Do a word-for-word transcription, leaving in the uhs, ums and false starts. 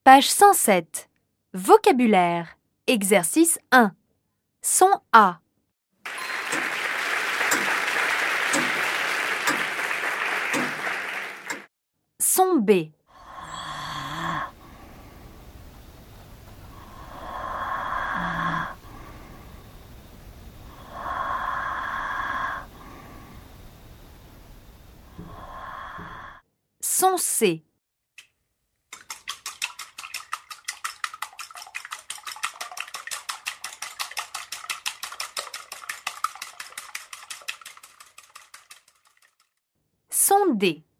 Page cent sept. Vocabulaire. Exercice un. Son A. Son B. Son C. Son D.